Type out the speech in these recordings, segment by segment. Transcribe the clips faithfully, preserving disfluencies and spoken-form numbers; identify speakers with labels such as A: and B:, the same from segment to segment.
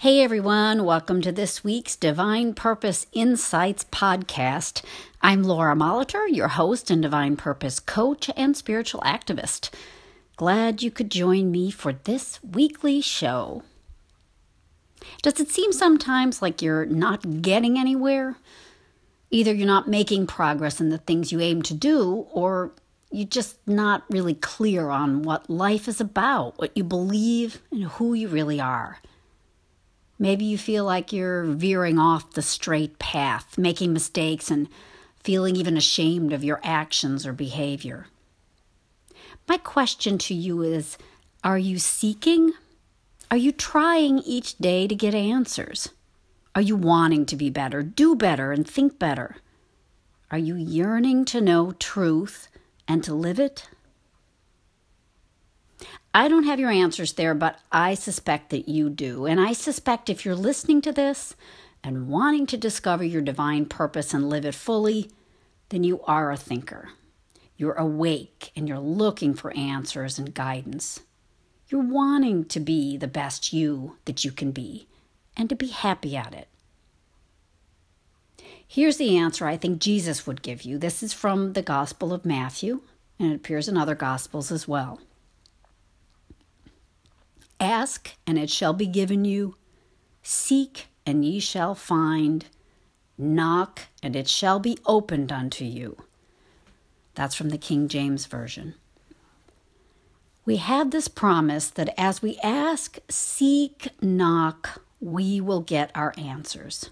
A: Hey everyone, welcome to this week's Divine Purpose Insights podcast. I'm Laura Molitor, your host and Divine Purpose coach and spiritual activist. Glad you could join me for this weekly show. Does it seem sometimes like you're not getting anywhere? Either you're not making progress in the things you aim to do, or you're just not really clear on what life is about, what you believe, and who you really are. Maybe you feel like you're veering off the straight path, making mistakes and feeling even ashamed of your actions or behavior. My question to you is, are you seeking? Are you trying each day to get answers? Are you wanting to be better, do better, and think better? Are you yearning to know truth and to live it? I don't have your answers there, but I suspect that you do. And I suspect if you're listening to this and wanting to discover your divine purpose and live it fully, then you are a thinker. You're awake and you're looking for answers and guidance. You're wanting to be the best you that you can be and to be happy at it. Here's the answer I think Jesus would give you. This is from the Gospel of Matthew, and it appears in other Gospels as well. Ask, and it shall be given you. Seek, and ye shall find. Knock, and it shall be opened unto you. That's from the King James Version. We have this promise that as we ask, seek, knock, we will get our answers.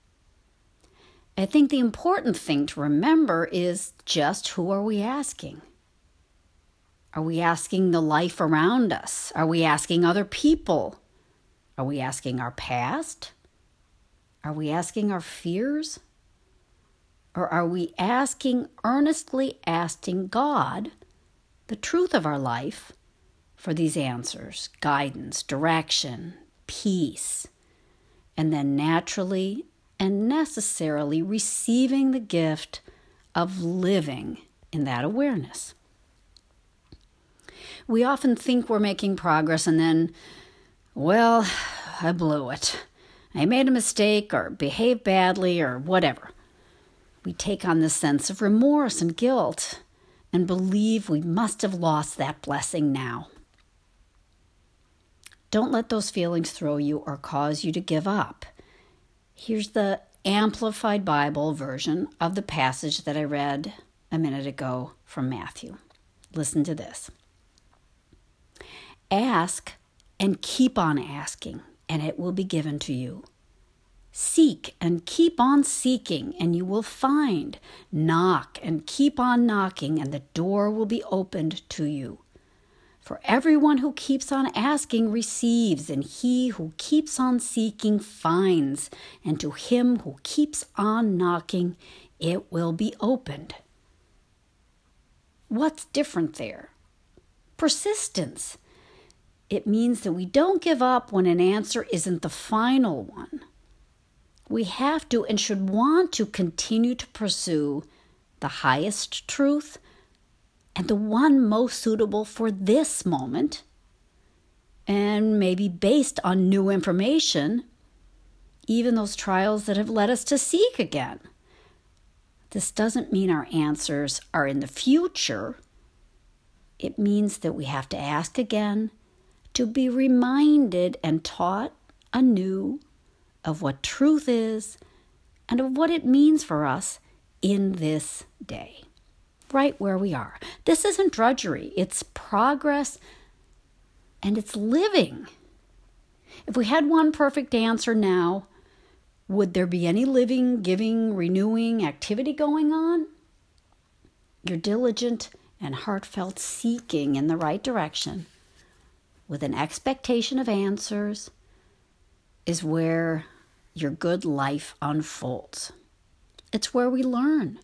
A: I think the important thing to remember is just who are we asking? Are we asking the life around us? Are we asking other people? Are we asking our past? Are we asking our fears? Or are we asking, earnestly asking God, the truth of our life, for these answers, guidance, direction, peace, and then naturally and necessarily receiving the gift of living in that awareness? We often think we're making progress and then, well, I blew it. I made a mistake or behaved badly or whatever. We take on this sense of remorse and guilt and believe we must have lost that blessing now. Don't let those feelings throw you or cause you to give up. Here's the Amplified Bible version of the passage that I read a minute ago from Matthew. Listen to this. Ask and keep on asking, and it will be given to you. Seek and keep on seeking, and you will find. Knock and keep on knocking, and the door will be opened to you. For everyone who keeps on asking receives, and he who keeps on seeking finds, and to him who keeps on knocking it will be opened. What's different there? Persistence. It means that we don't give up when an answer isn't the final one. We have to and should want to continue to pursue the highest truth and the one most suitable for this moment, and maybe based on new information, even those trials that have led us to seek again. This doesn't mean our answers are in the future. It means that we have to ask again, to be reminded and taught anew of what truth is and of what it means for us in this day, right where we are. This isn't drudgery, it's progress and it's living. If we had one perfect answer now, would there be any living, giving, renewing activity going on? Your diligent and heartfelt seeking in the right direction with an expectation of answers is where your good life unfolds. It's where we learn.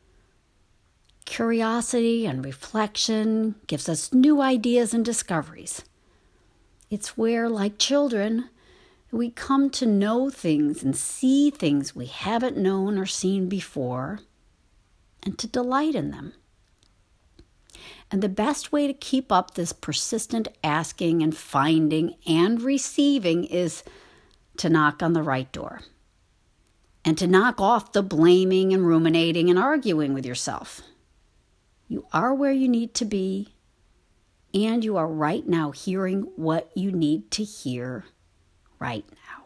A: Curiosity and reflection gives us new ideas and discoveries. It's where, like children, we come to know things and see things we haven't known or seen before, and to delight in them. And the best way to keep up this persistent asking and finding and receiving is to knock on the right door and to knock off the blaming and ruminating and arguing with yourself. You are where you need to be, and you are right now hearing what you need to hear right now.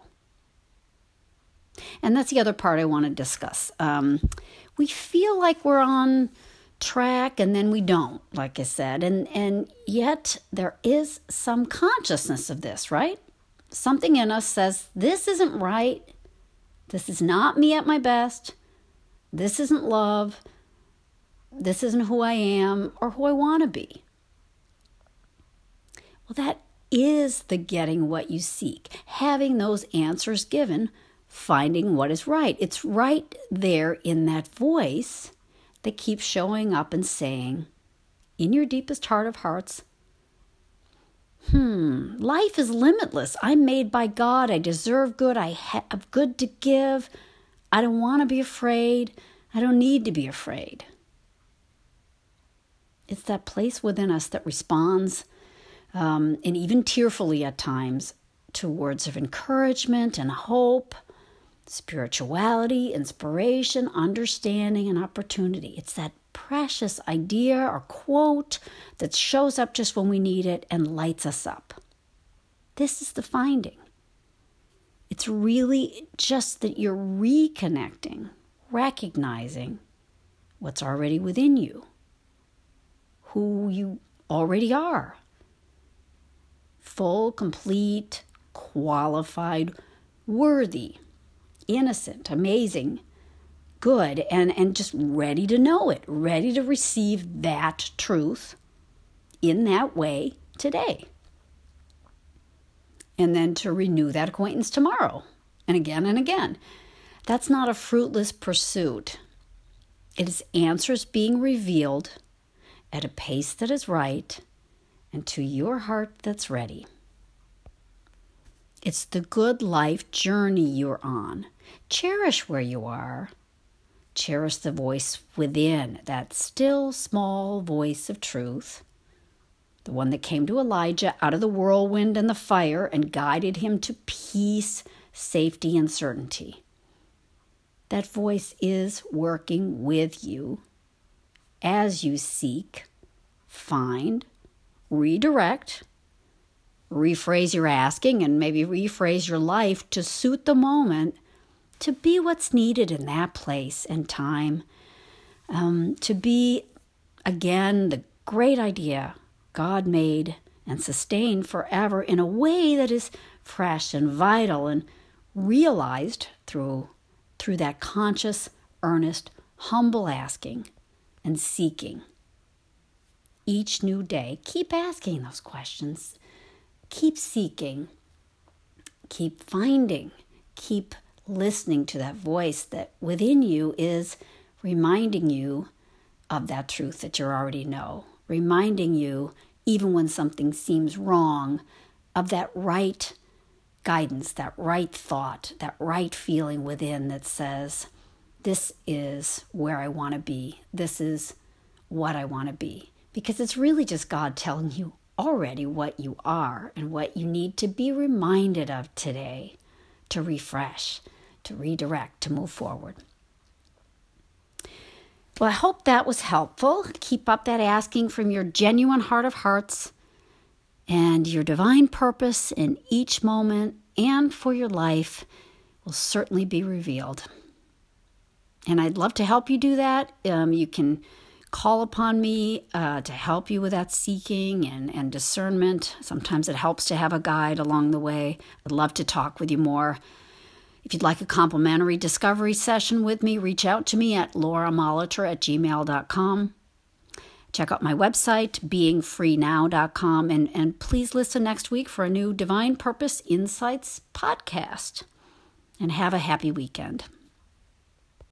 A: And that's the other part I want to discuss. Um, we feel like we're on track and then we don't, like I said. And, and yet there is some consciousness of this, right? Something in us says, this isn't right. This is not me at my best. This isn't love. This isn't who I am or who I want to be. Well, that is the getting what you seek, having those answers given, finding what is right. It's right there in that voice that keeps showing up and saying, in your deepest heart of hearts, hmm, life is limitless. I'm made by God. I deserve good. I have good to give. I don't want to be afraid. I don't need to be afraid. It's that place within us that responds, um, and even tearfully at times, to words of encouragement and hope, spirituality, inspiration, understanding, and opportunity. It's that precious idea or quote that shows up just when we need it and lights us up. This is the finding. It's really just that you're reconnecting, recognizing what's already within you, who you already are. Full, complete, qualified, worthy, innocent, amazing, good, and, and just ready to know it, ready to receive that truth in that way today. And then to renew that acquaintance tomorrow, and again and again. That's not a fruitless pursuit. It is answers being revealed at a pace that is right and to your heart that's ready. It's the good life journey you're on. Cherish where you are. Cherish the voice within, that still small voice of truth, the one that came to Elijah out of the whirlwind and the fire and guided him to peace, safety, and certainty. That voice is working with you as you seek, find, redirect, rephrase your asking, and maybe rephrase your life to suit the moment, to be what's needed in that place and time, um, to be, again, the great idea God made and sustained forever in a way that is fresh and vital and realized through, through that conscious, earnest, humble asking and seeking. Each new day, keep asking those questions. Keep seeking. Keep finding. Keep listening to that voice that within you is reminding you of that truth that you already know. Reminding you, even when something seems wrong, of that right guidance, that right thought, that right feeling within that says, this is where I want to be. This is what I want to be. Because it's really just God telling you already what you are and what you need to be reminded of today to refresh, to redirect, to move forward. Well, I hope that was helpful. Keep up that asking from your genuine heart of hearts, and your divine purpose in each moment and for your life will certainly be revealed. And I'd love to help you do that. Um, you can call upon me uh, to help you with that seeking and, and discernment. Sometimes it helps to have a guide along the way. I'd love to talk with you more. If you'd like a complimentary discovery session with me, reach out to me at laura molitor at gmail dot com. Check out my website, being free now dot com, and, and please listen next week for a new Divine Purpose Insights podcast. And have a happy weekend.